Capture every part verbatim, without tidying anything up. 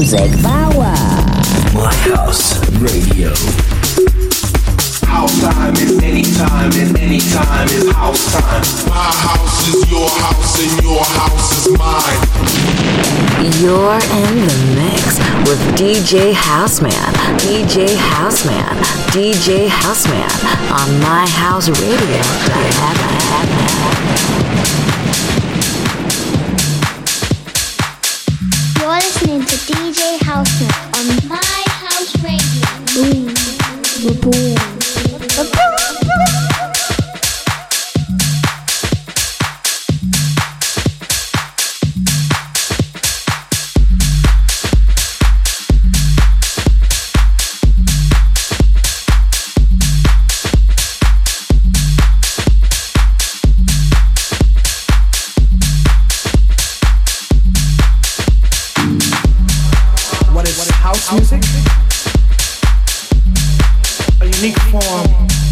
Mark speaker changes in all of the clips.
Speaker 1: Music Power.
Speaker 2: My House Radio.
Speaker 3: House time is any time, and any time is house time.
Speaker 4: My house is your house, and your house is mine.
Speaker 5: You're in the mix with D J Houseman, D J Houseman, D J Houseman on My House Radio.
Speaker 6: You're listening to D J Houseman on My House Radio. Boom, boom, boom.
Speaker 7: Music, a unique form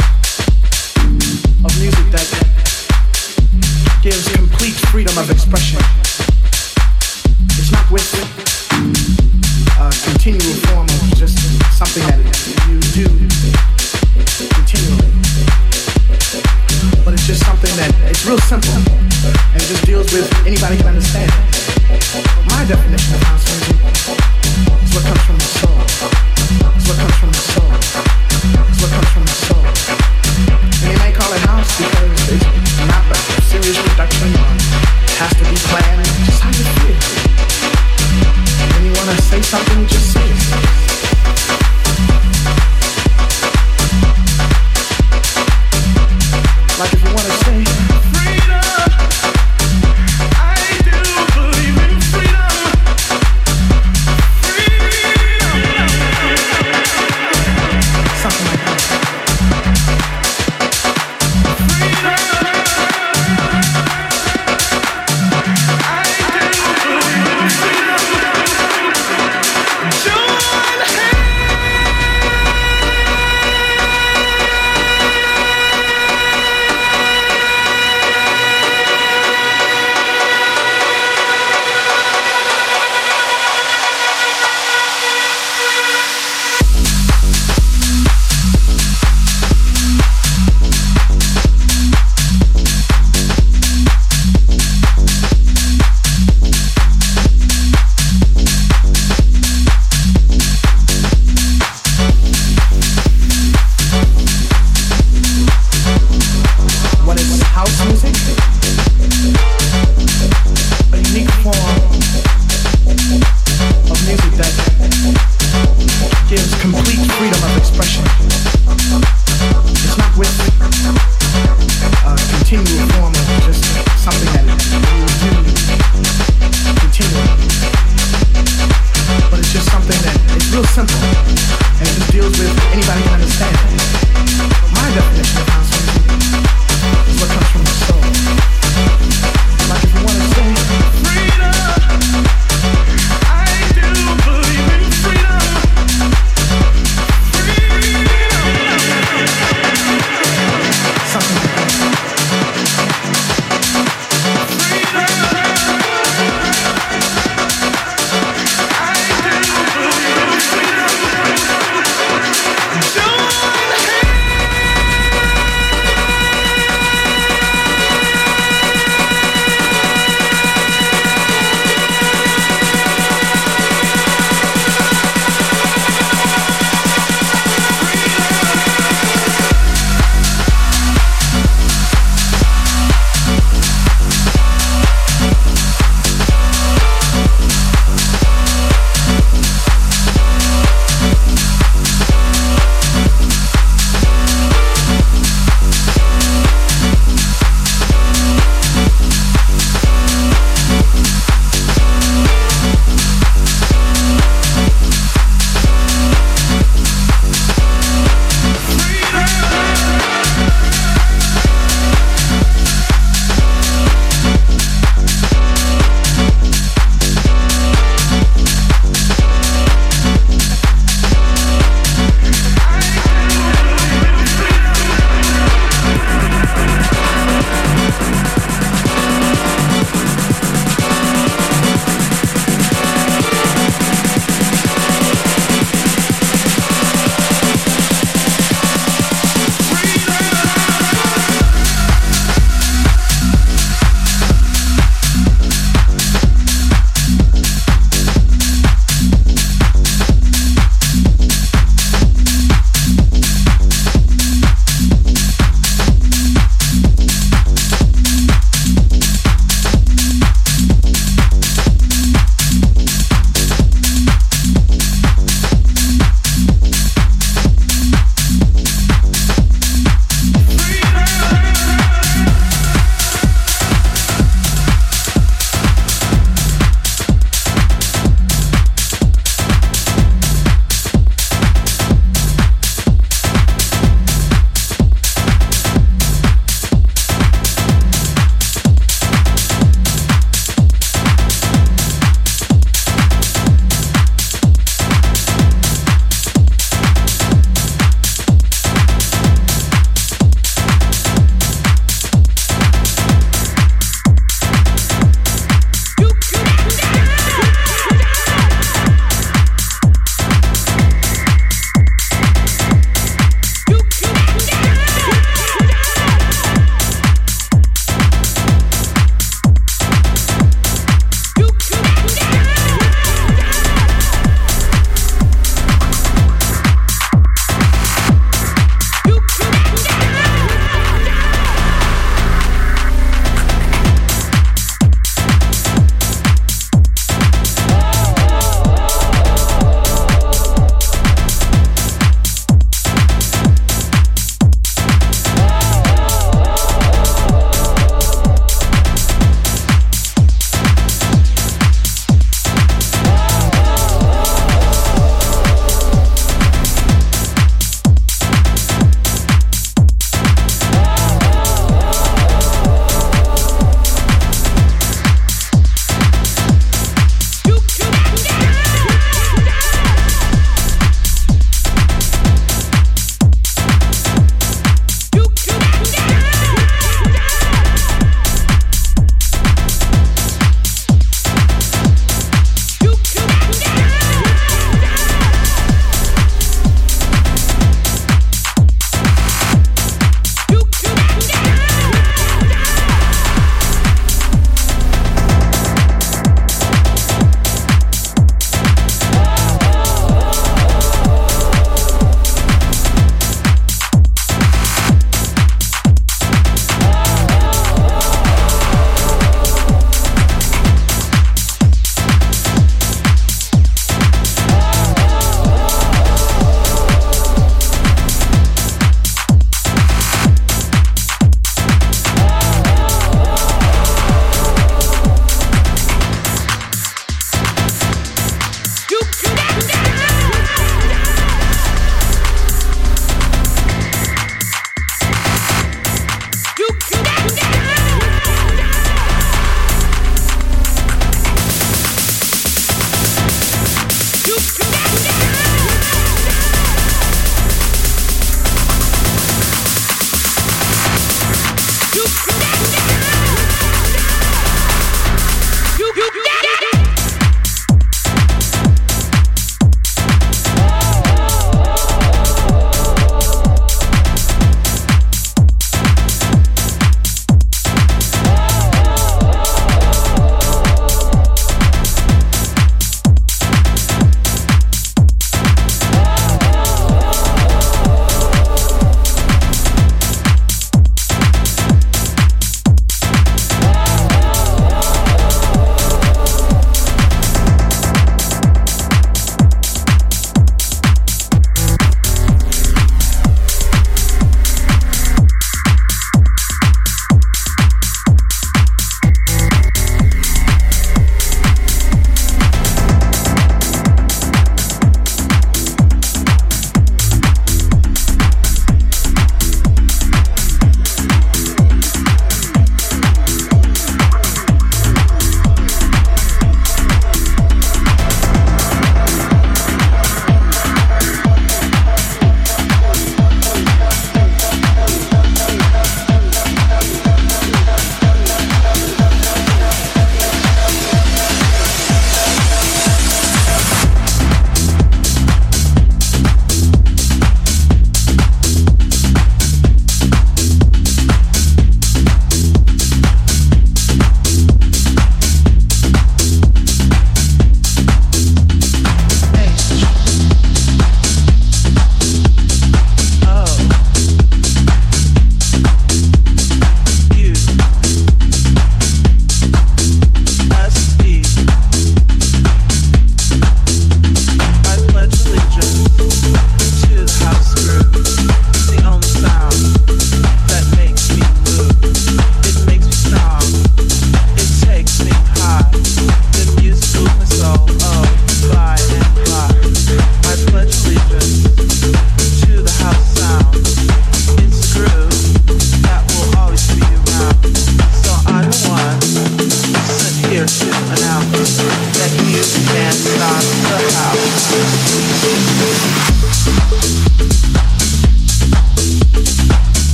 Speaker 7: of music that gives complete freedom of expression. It's not with a continual form of just something that you do continually, but it's just something that it's real simple and it just deals with anybody can understand. My definition of house music is what comes from the soul. It's what comes from the soul. It's what comes from the soul. And they may call it house because it's not a serious production or it has to be planned. It's just how you feel. When you want to say something, you just say it. Like if you want to say freedom, I do believe in freedom. Something like that.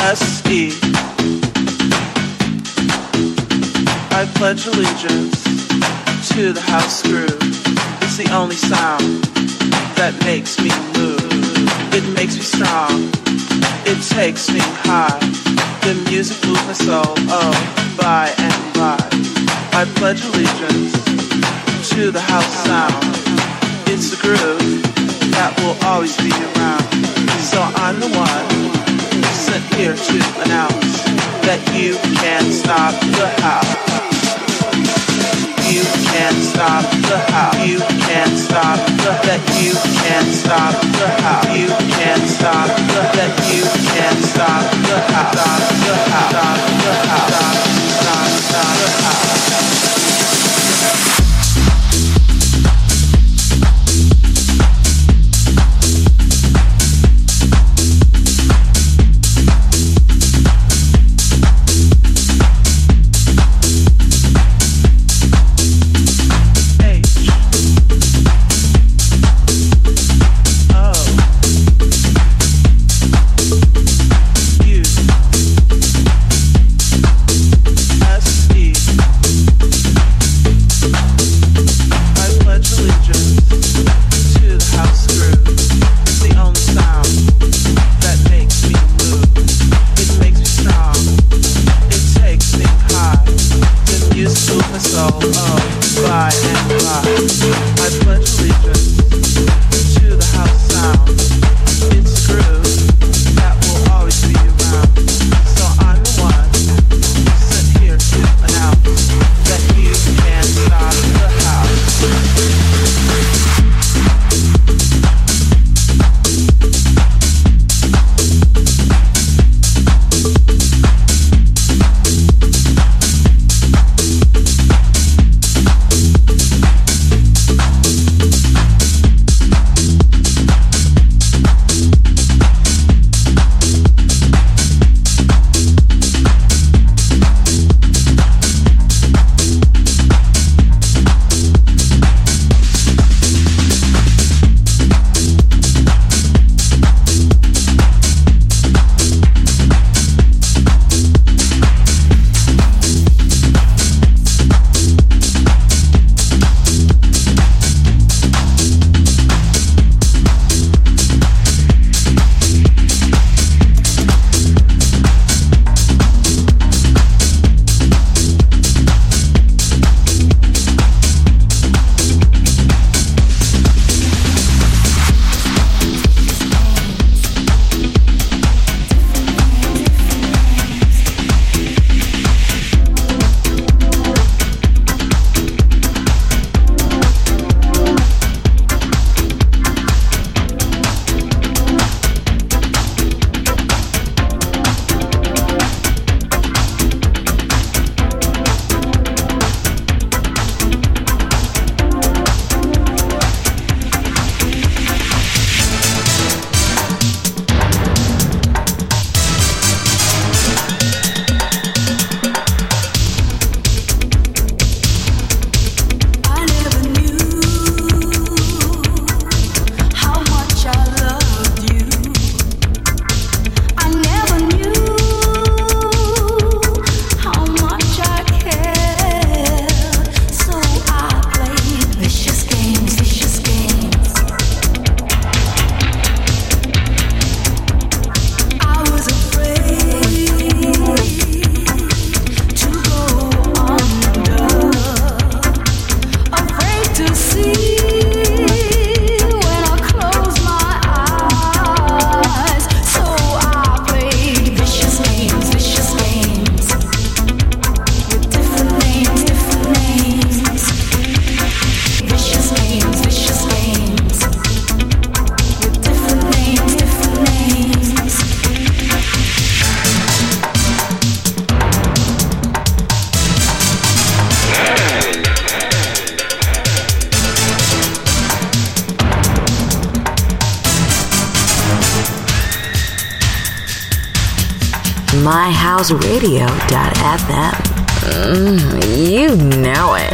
Speaker 1: S E. I pledge allegiance to the house groove. It's the only sound that makes me move. It makes me strong. It takes me high. The music moves my soul, oh, by and by. I pledge allegiance to the house sound. It's the groove that will always be around. So I'm the one sent here to announce that you can't stop the house. You can't stop the house. You can't stop the that you can't stop the house. You can't stop the that you can't stop the house. Stop the house. Stop the house. Stop stop the house.
Speaker 5: my house radio dot f m. Mm, you know it.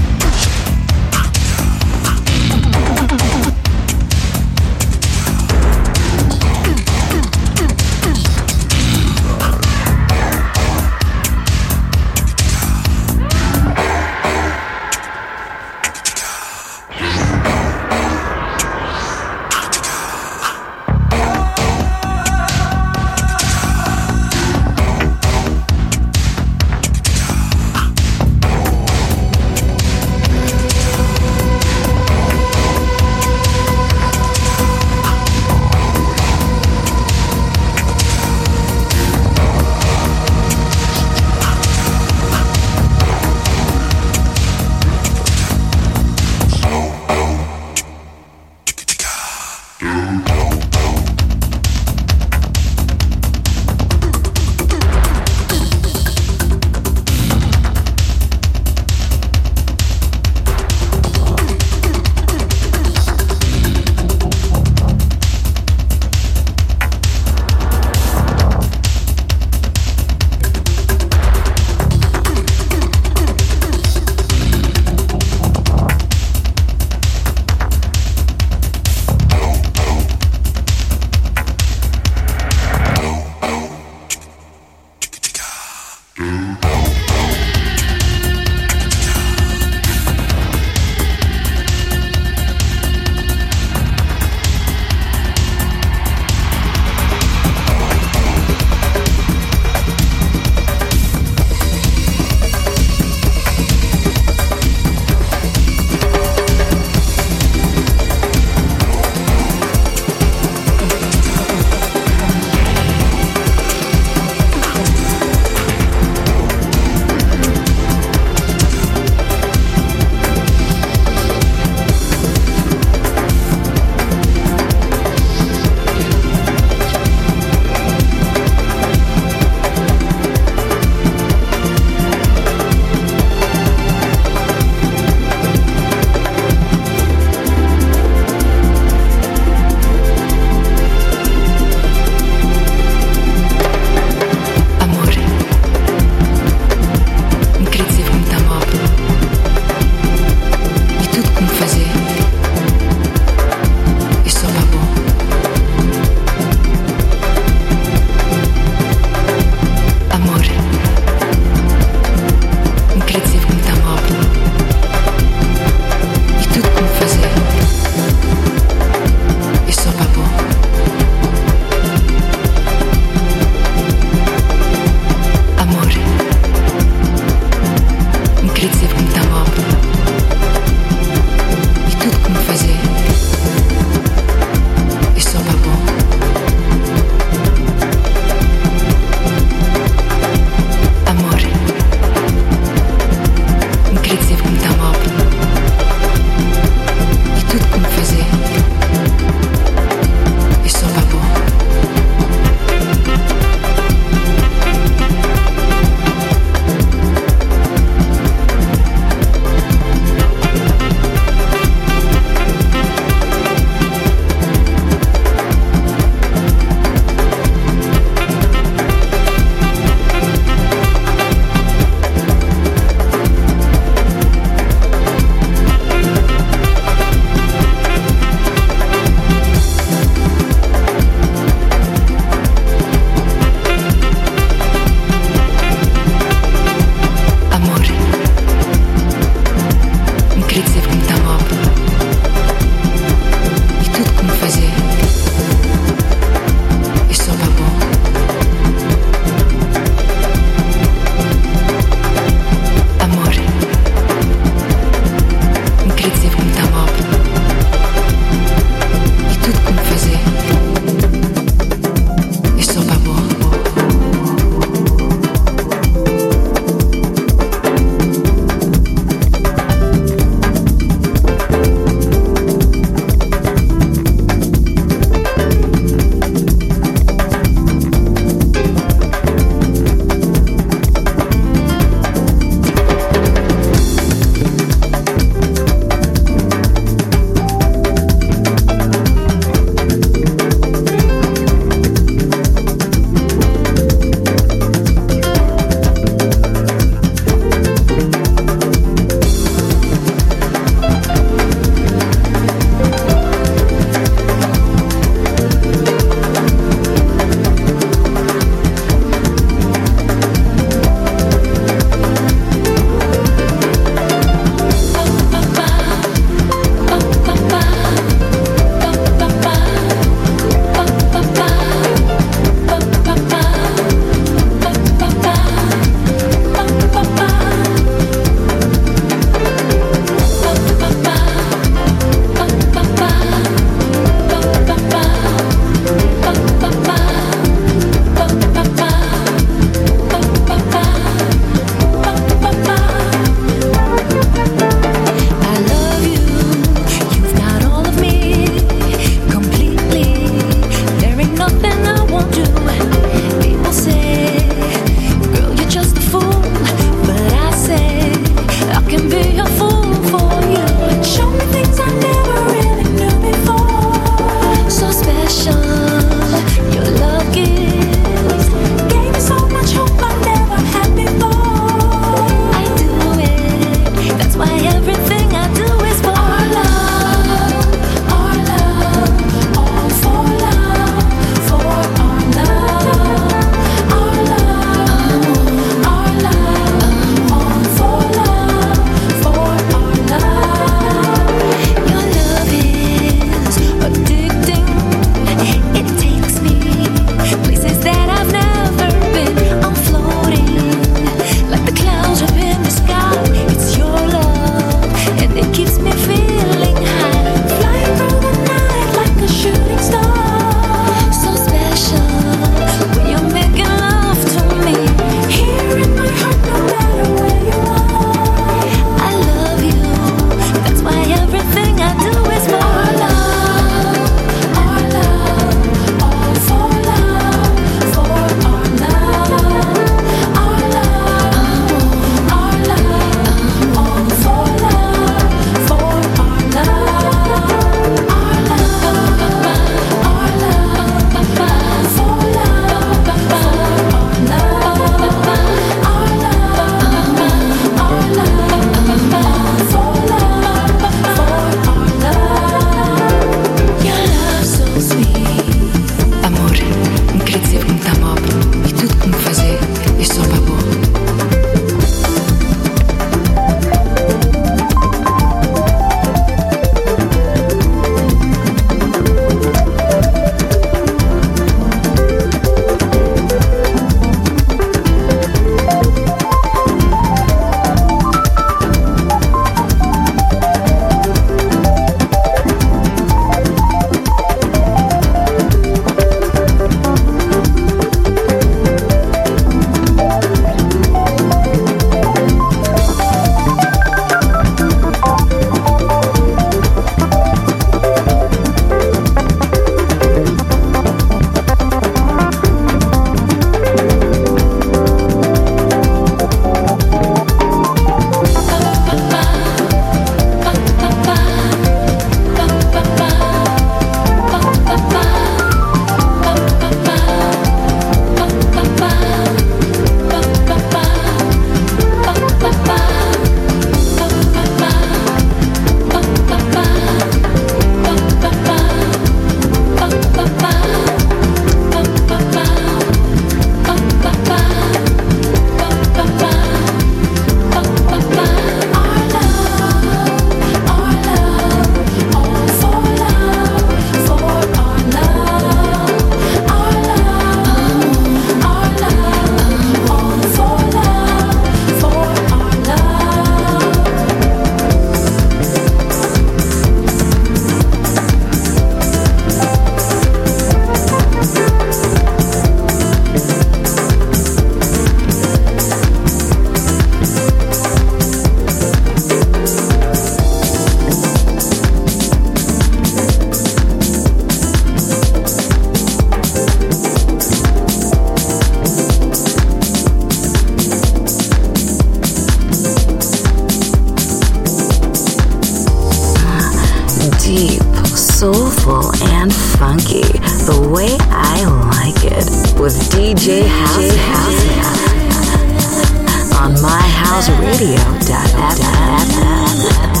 Speaker 5: deep, soulful, and funky, the way I like it, with D J Houseman on my house radio dot f m.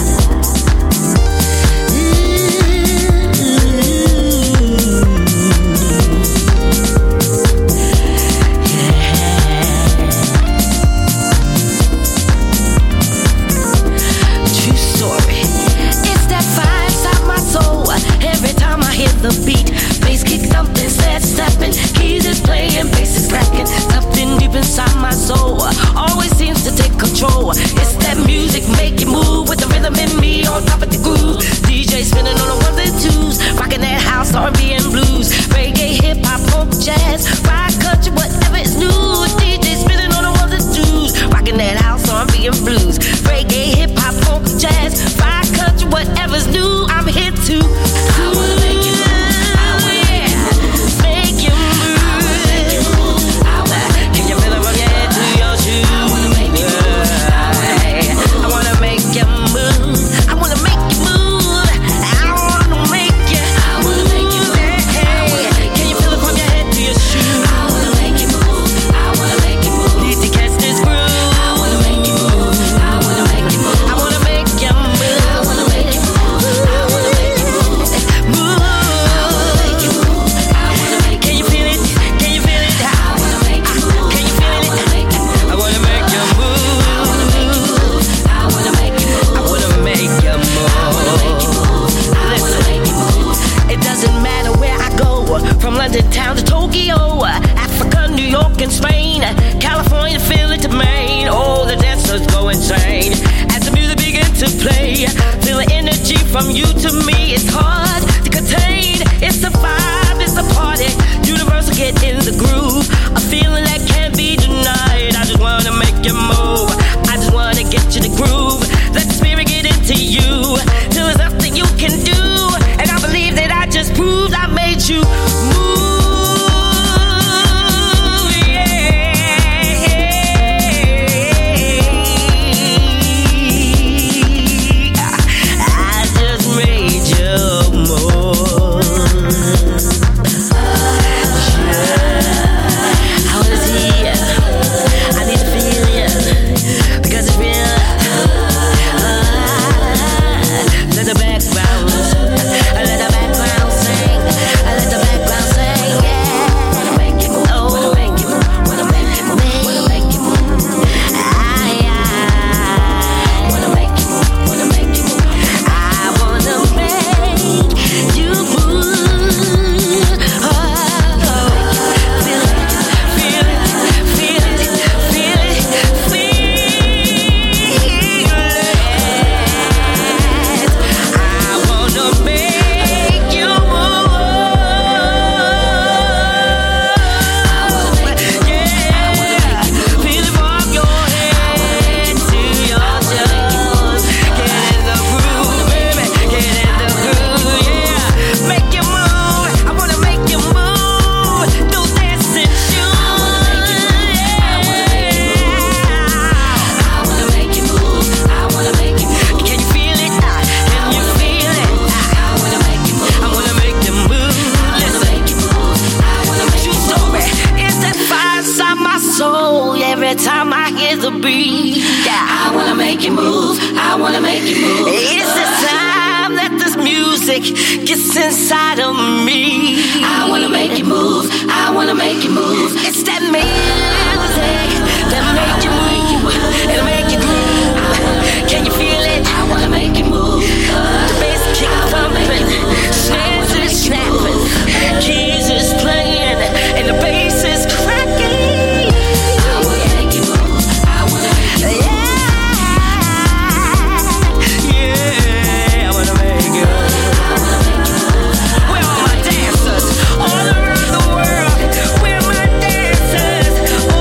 Speaker 8: The beat, bass kick thumping, set stepping, keys is playing, bass is cracking, something deep inside my soul always seems to take control. It's that music make you move with the rhythm in me on top of the groove. D J spinning on the ones and twos, rocking that house, R and B and blues, reggae, hip hop, funk, jazz, rock, country, whatever is new. D J spinning on the ones and twos, rocking that house, R and B and blues, reggae, hip hop, funk, jazz, rock, country, whatever's new. I'm here too. I wanna make you. Town to Tokyo, Africa, New York, and Spain, California, Philly to Maine. Oh, the dancers go insane as the music begins to play. Feel the energy from you to me. It's hard to contain. It's a vibe, it's a party. Universal, get in the groove. A feeling that can't be denied. I just wanna make you move. I just wanna get you to groove. Let the spirit get into you till there's nothing you can do. And I believe that I just proved I made you move. Gets inside of me. I wanna make you move. I wanna make you move. It's that music that make you move. It'll make you groove. Can you feel it? I wanna make you move. The bass kick thumping, snares is snapping, keys is playing, and the bass is cracking. I wanna make you move. I wanna make you move. Yeah, yeah. I wanna make you move. All around the world, we're my dancers.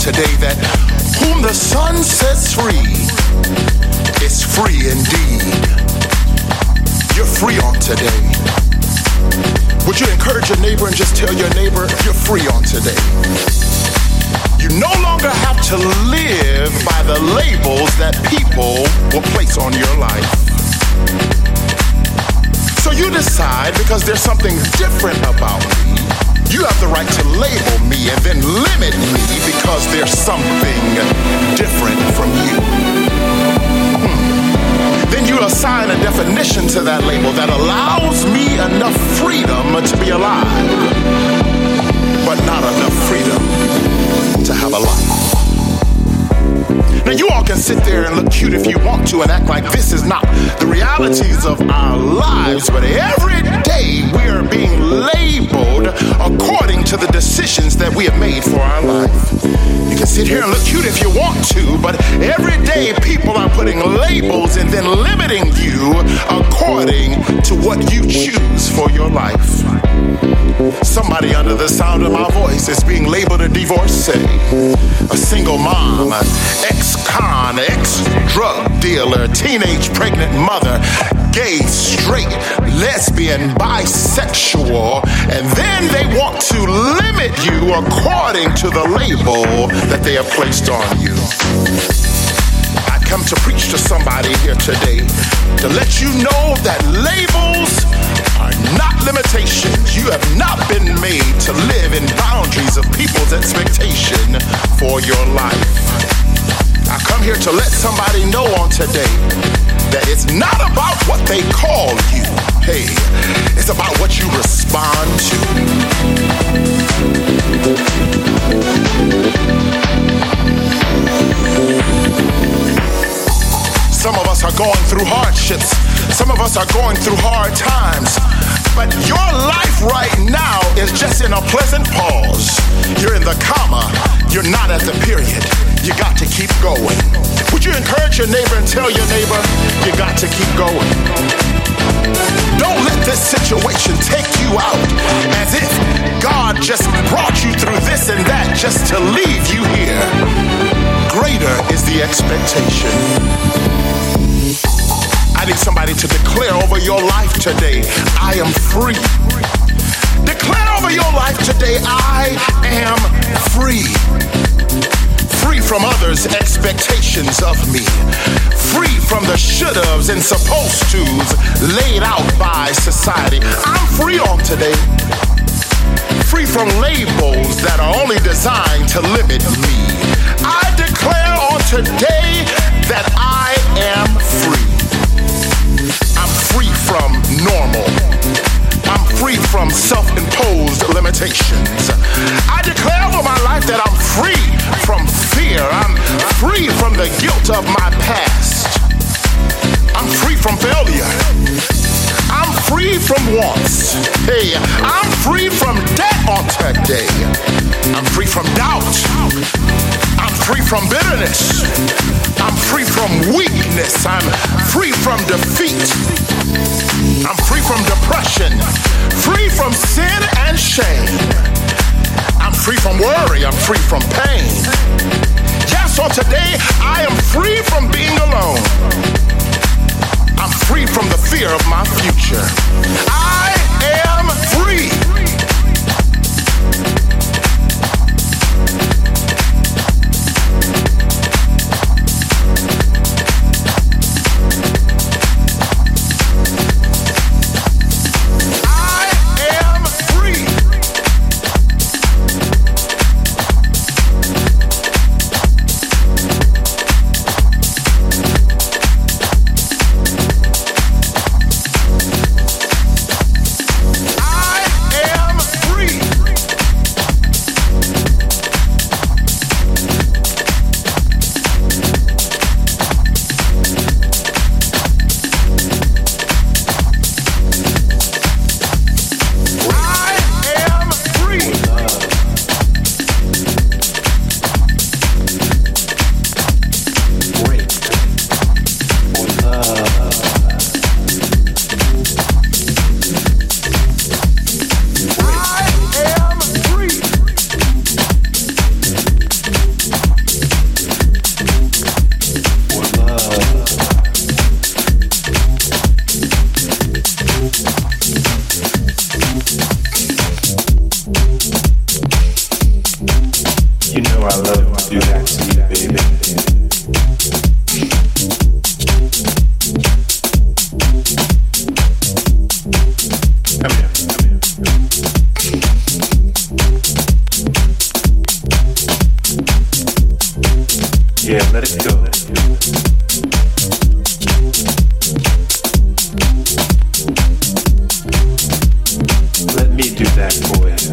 Speaker 4: today that whom the Son sets free is free indeed. You're free on today. Would you encourage your neighbor and just tell your neighbor you're free on today? You no longer have to live by the labels that people will place on your life. So you decide, because there's something different about me, you have the right to label me and then limit me because there's something different from you. Hmm. Then you assign a definition to that label that allows me enough freedom to be alive, but not enough freedom to have a life. Now you all can sit there and look cute if you want to and act like this is not the realities of our lives, but every day we are being labeled according to the decisions that we have made for our life. You can sit here and look cute if you want to, but every day people are putting labels and then limiting you according to what you choose for your life. Somebody under the sound of my voice is being labeled a divorcee, a single mom, an ex-con, ex-drug dealer, teenage pregnant mother, gay, straight, lesbian, bisexual, and then they want to limit you according to the label that they have placed on you. I come to preach to somebody here today to let you know that labels are not limitations. You have not been made to live in boundaries of people's expectation for your life. I come here to let somebody know on today that it's not about what they call you. Hey, it's about what you respond to. Some of us are going through hardships. Some of us are going through hard times. But your life right now is just in a pleasant pause. You're in the comma. You're not at the period. You got to keep going. Would you encourage your neighbor and tell your neighbor you got to keep going? Don't let this situation take you out as if God just brought you through this and that just to leave you here. Greater is the expectation. I need somebody to declare over your life today, I am free. Declare over your life today, I am free. Free from others' expectations of me. Free from the should-haves and supposed-tos laid out by society. I'm free on today. Free from labels that are only designed to limit me. I declare on today that I am free. I'm free from normal. I'm free from self-imposed limitations. I declare over my life that I'm free from fear. I'm free from the guilt of my past. I'm free from failure. I'm free from wants. Hey, I'm free from debt on today. I'm free from doubt. I'm free from bitterness. I'm free from weakness. I'm free from defeat. I'm free from depression. Free from sin and shame. I'm free from worry. I'm free from pain. Yes, so today I am free from being alone. I'm free from the fear of my future. I am free.
Speaker 1: Let me do that for you.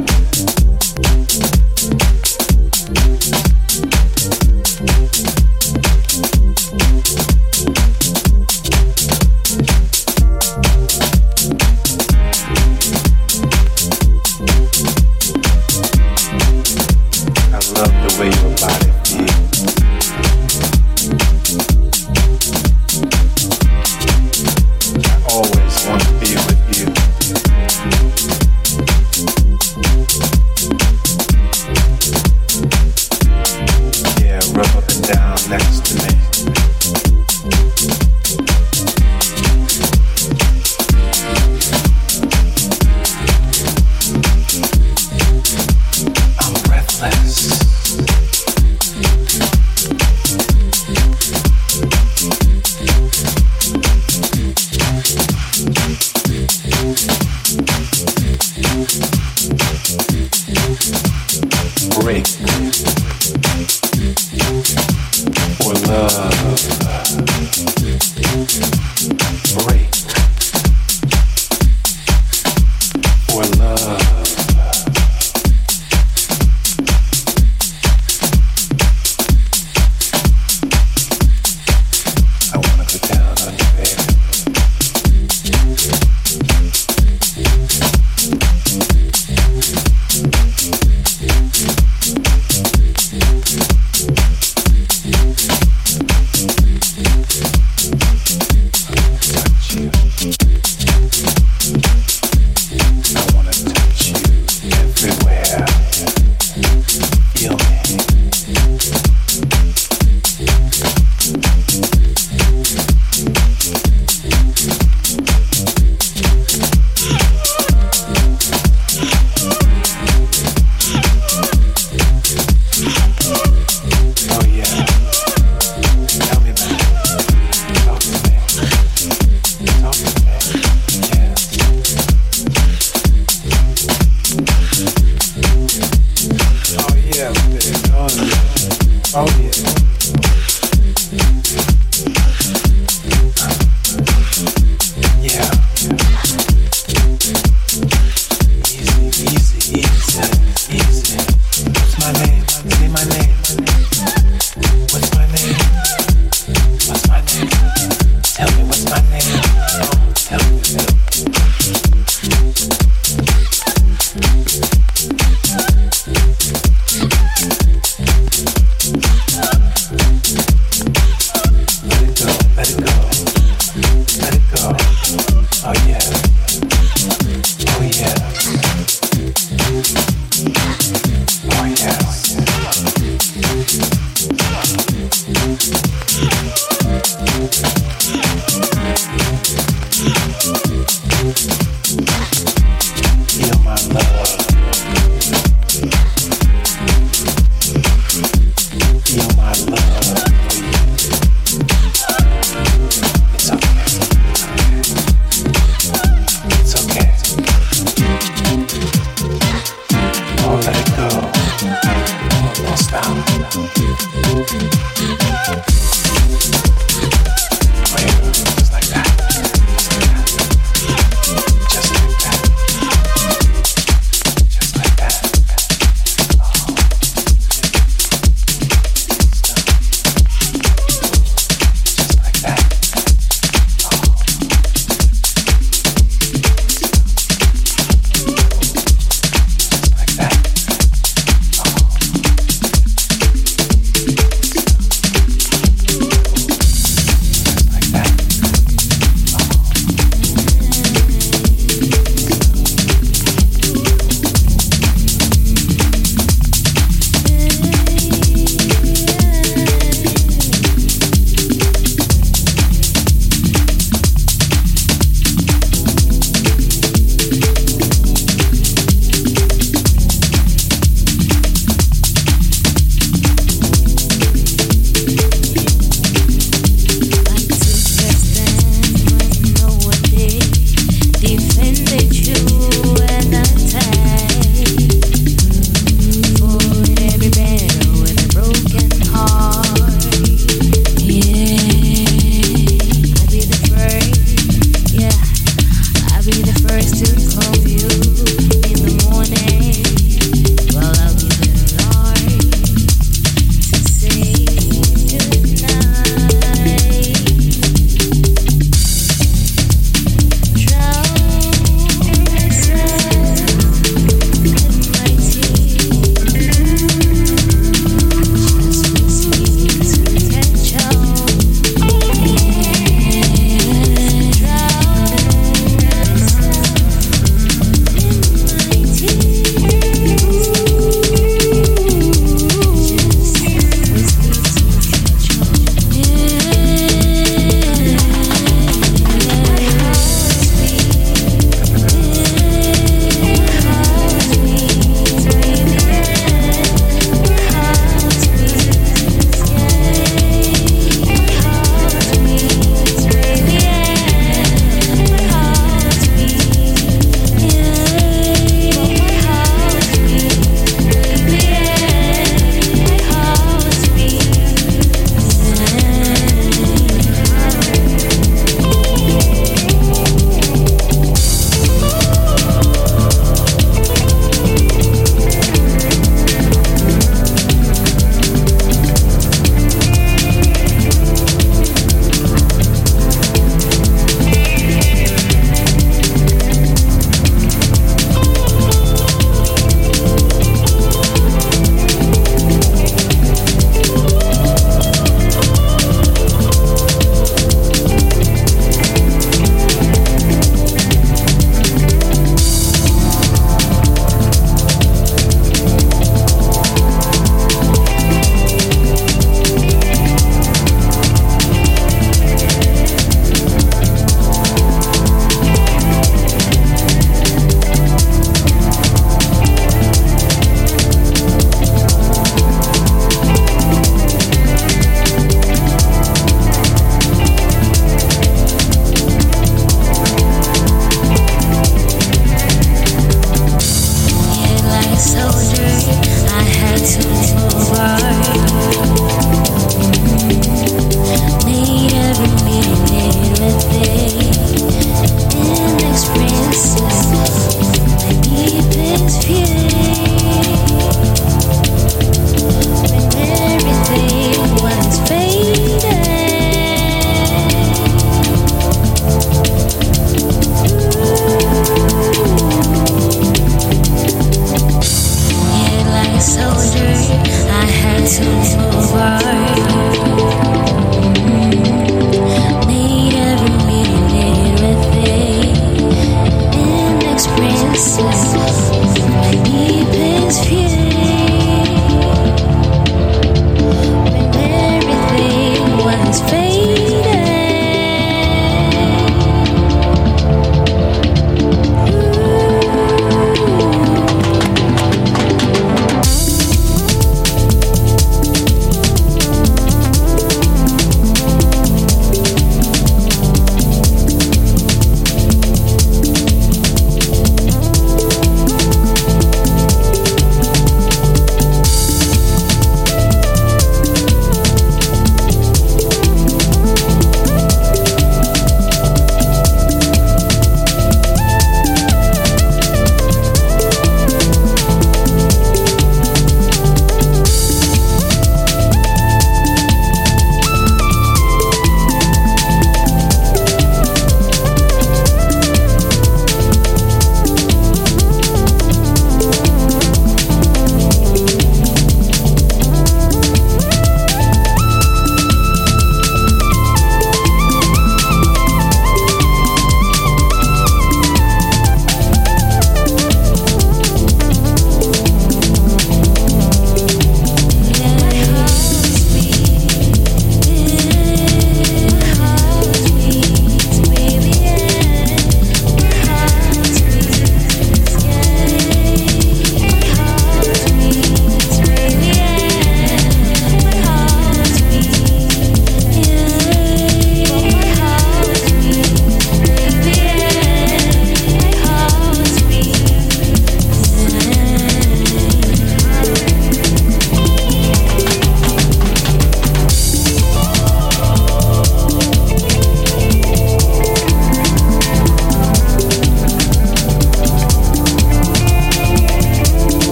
Speaker 9: We'll be right back.